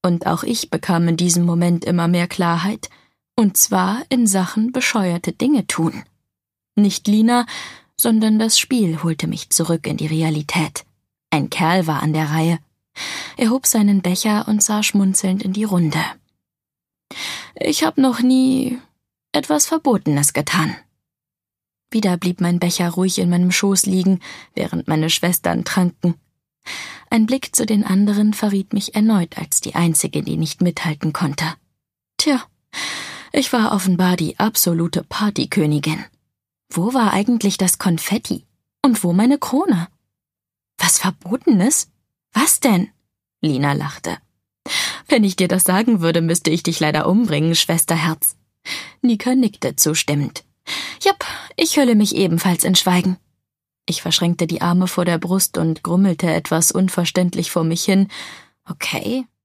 Und auch ich bekam in diesem Moment immer mehr Klarheit, und zwar in Sachen bescheuerte Dinge tun. Nicht Lina, sondern das Spiel holte mich zurück in die Realität. Ein Kerl war an der Reihe. Er hob seinen Becher und sah schmunzelnd in die Runde. »Ich hab noch nie etwas Verbotenes getan.« Wieder blieb mein Becher ruhig in meinem Schoß liegen, während meine Schwestern tranken. Ein Blick zu den anderen verriet mich erneut als die Einzige, die nicht mithalten konnte. Tja, ich war offenbar die absolute Partykönigin. Wo war eigentlich das Konfetti? Und wo meine Krone? Was Verbotenes? Was denn? Lina lachte. Wenn ich dir das sagen würde, müsste ich dich leider umbringen, Schwesterherz. Nika nickte zustimmend. Jupp, ich hülle mich ebenfalls in Schweigen. Ich verschränkte die Arme vor der Brust und grummelte etwas unverständlich vor mich hin. Okay,